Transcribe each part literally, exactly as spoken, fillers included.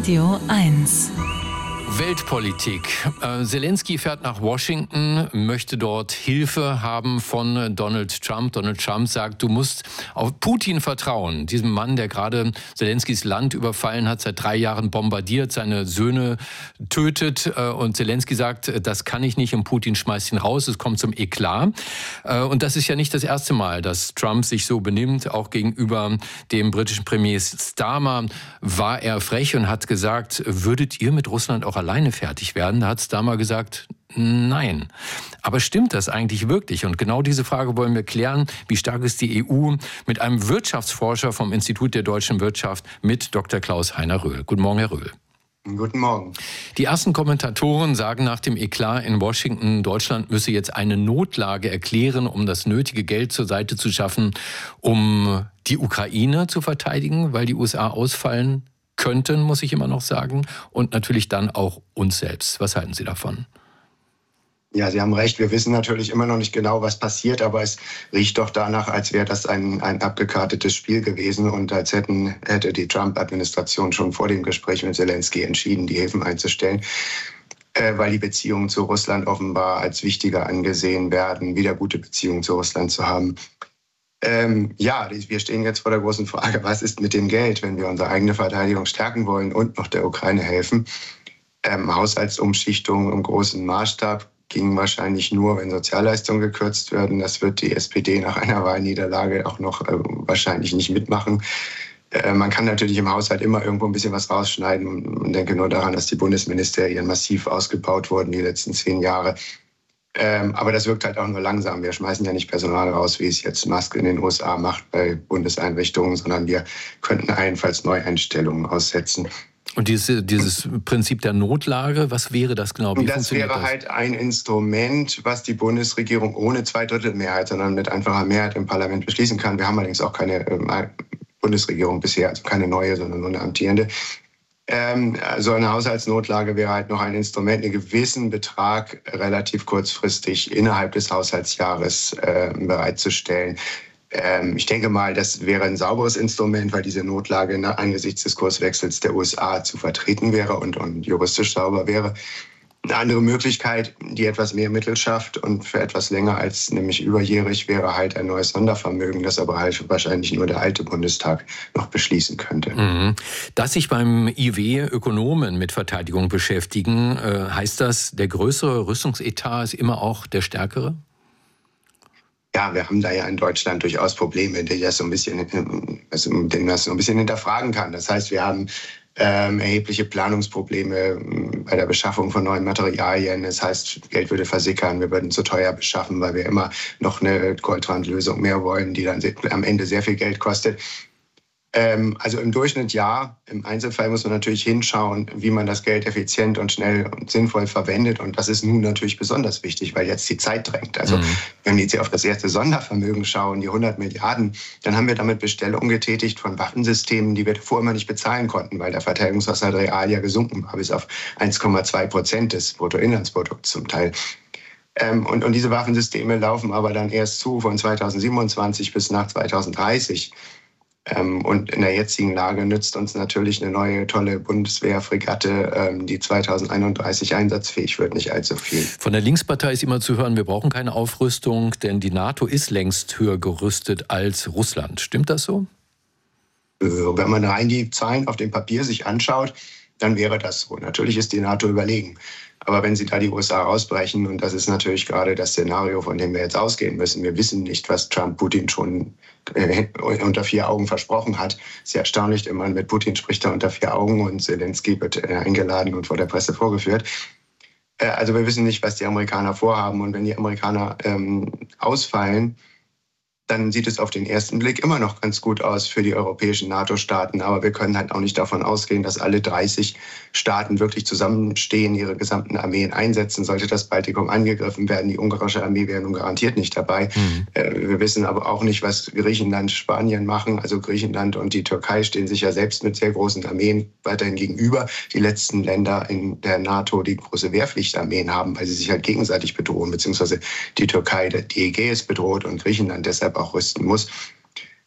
Radio eins. Weltpolitik. Zelensky fährt nach Washington, möchte dort Hilfe haben von Donald Trump. Donald Trump sagt, du musst auf Putin vertrauen. Diesem Mann, der gerade Zelenskys Land überfallen hat, seit drei Jahren bombardiert, seine Söhne tötet. Und Zelensky sagt, das kann ich nicht und Putin schmeißt ihn raus. Es kommt zum Eklat. Und das ist ja nicht das erste Mal, dass Trump sich so benimmt. Auch gegenüber dem britischen Premier Starmer war er frech und hat gesagt, würdet ihr mit Russland auch alleine fertig werden? Da hat Starmer gesagt, nein. Aber stimmt das eigentlich wirklich? Und genau diese Frage wollen wir klären. Wie stark ist die E U? Mit einem Wirtschaftsforscher vom Institut der deutschen Wirtschaft, mit Doktor Klaus-Heiner Röhl. Guten Morgen, Herr Röhl. Guten Morgen. Die ersten Kommentatoren sagen nach dem Eklat in Washington, Deutschland müsse jetzt eine Notlage erklären, um das nötige Geld zur Seite zu schaffen, um die Ukraine zu verteidigen, weil die U S A ausfallen könnten, muss ich immer noch sagen, und natürlich dann auch uns selbst. Was halten Sie davon? Ja, Sie haben recht. Wir wissen natürlich immer noch nicht genau, was passiert, aber es riecht doch danach, als wäre das ein, ein abgekartetes Spiel gewesen und als hätten, hätte die Trump-Administration schon vor dem Gespräch mit Zelensky entschieden, die Häfen einzustellen, äh, weil die Beziehungen zu Russland offenbar als wichtiger angesehen werden, wieder gute Beziehungen zu Russland zu haben. Ähm, ja, wir stehen jetzt vor der großen Frage, was ist mit dem Geld, wenn wir unsere eigene Verteidigung stärken wollen und noch der Ukraine helfen? Ähm, Haushaltsumschichtung im großen Maßstab ging wahrscheinlich nur, wenn Sozialleistungen gekürzt werden. Das wird die S P D nach einer Wahlniederlage auch noch äh, wahrscheinlich nicht mitmachen. Äh, man kann natürlich im Haushalt immer irgendwo ein bisschen was rausschneiden und denke nur daran, dass die Bundesministerien massiv ausgebaut wurden die letzten zehn Jahre. Ähm, aber das wirkt halt auch nur langsam. Wir schmeißen ja nicht Personal raus, wie es jetzt Musk in den U S A macht bei Bundeseinrichtungen, sondern wir könnten allenfalls Neueinstellungen aussetzen. Und dieses, dieses Prinzip der Notlage, was wäre das genau? Wie das wäre das? halt ein Instrument, was die Bundesregierung ohne Zweidrittelmehrheit, sondern mit einfacher Mehrheit im Parlament beschließen kann. Wir haben allerdings auch keine äh, Bundesregierung bisher, also keine neue, sondern nur eine amtierende. Ähm, so eine Haushaltsnotlage wäre halt noch ein Instrument, einen gewissen Betrag relativ kurzfristig innerhalb des Haushaltsjahres äh, bereitzustellen. Ähm, ich denke mal, das wäre ein sauberes Instrument, weil diese Notlage angesichts des Kurswechsels der U S A zu vertreten wäre und, und juristisch sauber wäre. Eine andere Möglichkeit, die etwas mehr Mittel schafft und für etwas länger als nämlich überjährig, wäre halt ein neues Sondervermögen, das aber halt wahrscheinlich nur der alte Bundestag noch beschließen könnte. Mhm. Dass sich beim I W Ökonomen mit Verteidigung beschäftigen, äh, heißt das, der größere Rüstungsetat ist immer auch der stärkere? Ja, wir haben da ja in Deutschland durchaus Probleme, die das so ein bisschen, also, den das so ein bisschen hinterfragen kann. Das heißt, wir haben ähm, erhebliche Planungsprobleme bei der Beschaffung von neuen Materialien. Das heißt, Geld würde versickern, wir würden zu teuer beschaffen, weil wir immer noch eine Goldrandlösung mehr wollen, die dann am Ende sehr viel Geld kostet. Ähm, also im Durchschnitt ja, im Einzelfall muss man natürlich hinschauen, wie man das Geld effizient und schnell und sinnvoll verwendet. Und das ist nun natürlich besonders wichtig, weil jetzt die Zeit drängt. Also mhm. wenn wir jetzt hier auf das erste Sondervermögen schauen, die hundert Milliarden, dann haben wir damit Bestellungen getätigt von Waffensystemen, die wir vorher immer nicht bezahlen konnten, weil der Verteidigungshaushalt real ja gesunken war, bis auf eins Komma zwei Prozent des Bruttoinlandsprodukts zum Teil. Ähm, und, und diese Waffensysteme laufen aber dann erst zu von zweitausendsiebenundzwanzig bis nach zweitausenddreißig. Ähm, und in der jetzigen Lage nützt uns natürlich eine neue, tolle Bundeswehr-Fregatte, ähm, die zweitausendeinunddreißig einsatzfähig wird, nicht allzu viel. Von der Linkspartei ist immer zu hören, wir brauchen keine Aufrüstung, denn die NATO ist längst höher gerüstet als Russland. Stimmt das so? Äh, wenn man rein die Zahlen auf dem Papier sich anschaut, dann wäre das so. Natürlich ist die NATO überlegen. Aber wenn sie da die U S A rausbrechen, und das ist natürlich gerade das Szenario, von dem wir jetzt ausgehen müssen, wir wissen nicht, was Trump Putin schon äh, unter vier Augen versprochen hat. Sehr erstaunlich, der Mann mit Putin spricht da unter vier Augen und Zelensky wird äh, eingeladen und vor der Presse vorgeführt. Äh, also wir wissen nicht, was die Amerikaner vorhaben. Und wenn die Amerikaner ähm, ausfallen, dann sieht es auf den ersten Blick immer noch ganz gut aus für die europäischen NATO-Staaten. Aber wir können halt auch nicht davon ausgehen, dass alle dreißig Staaten wirklich zusammenstehen, ihre gesamten Armeen einsetzen. Sollte das Baltikum angegriffen werden, die ungarische Armee wäre nun garantiert nicht dabei. Mhm. Wir wissen aber auch nicht, was Griechenland, Spanien machen. Also Griechenland und die Türkei stehen sich ja selbst mit sehr großen Armeen weiterhin gegenüber. Die letzten Länder in der NATO, die große Wehrpflichtarmeen haben, weil sie sich halt gegenseitig bedrohen, beziehungsweise die Türkei die Ägäis bedroht und Griechenland deshalb auch rüsten muss.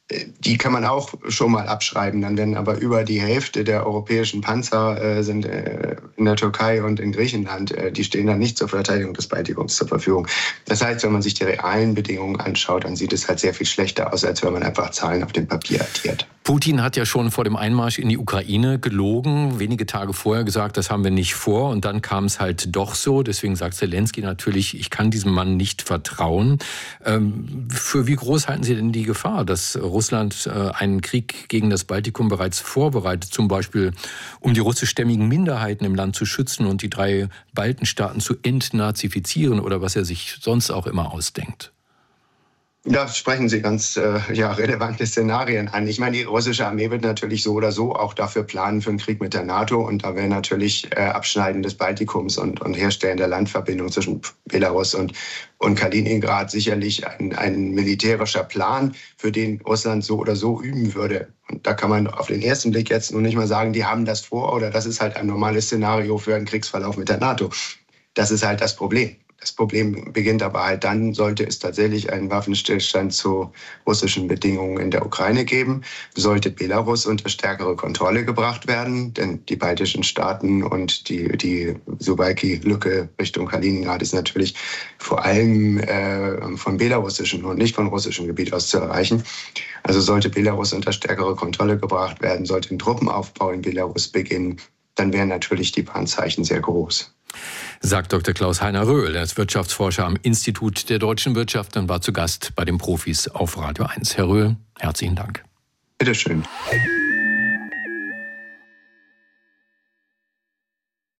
Die kann man auch schon mal abschreiben. Dann werden aber über die Hälfte der europäischen Panzer äh, sind äh, in der Türkei und in Griechenland. Äh, die stehen dann nicht zur Verteidigung des Baltikums zur Verfügung. Das heißt, wenn man sich die realen Bedingungen anschaut, dann sieht es halt sehr viel schlechter aus, als wenn man einfach Zahlen auf dem Papier addiert. Putin hat ja schon vor dem Einmarsch in die Ukraine gelogen, wenige Tage vorher gesagt, das haben wir nicht vor. Und dann kam es halt doch so. Deswegen sagt Zelensky natürlich, ich kann diesem Mann nicht vertrauen. Ähm, für wie groß halten Sie denn die Gefahr, dass Russland äh, einen Krieg gegen das Baltikum bereits vorbereitet, zum Beispiel um die russischstämmigen Minderheiten im Land zu schützen und die drei Baltenstaaten zu entnazifizieren oder was er sich sonst auch immer ausdenkt? Da sprechen Sie ganz äh, ja, relevante Szenarien an. Ich meine, die russische Armee wird natürlich so oder so auch dafür planen für einen Krieg mit der NATO. Und da wäre natürlich äh, Abschneiden des Baltikums und, und Herstellen der Landverbindung zwischen Belarus und, und Kaliningrad sicherlich ein, ein militärischer Plan, für den Russland so oder so üben würde. Und da kann man auf den ersten Blick jetzt noch nicht mal sagen, die haben das vor oder das ist halt ein normales Szenario für einen Kriegsverlauf mit der NATO. Das ist halt das Problem. Das Problem beginnt aber halt dann, sollte es tatsächlich einen Waffenstillstand zu russischen Bedingungen in der Ukraine geben, sollte Belarus unter stärkere Kontrolle gebracht werden, denn die baltischen Staaten und die, die Suwalki-Lücke Richtung Kaliningrad ist natürlich vor allem äh, von belarussischem und nicht von russischem Gebiet aus zu erreichen. Also sollte Belarus unter stärkere Kontrolle gebracht werden, sollte ein Truppenaufbau in Belarus beginnen, dann wären natürlich die Warnzeichen sehr groß. Sagt Doktor Klaus-Heiner Röhl, er ist Wirtschaftsforscher am Institut der deutschen Wirtschaft und war zu Gast bei den Profis auf Radio eins. Herr Röhl, herzlichen Dank. Bitteschön.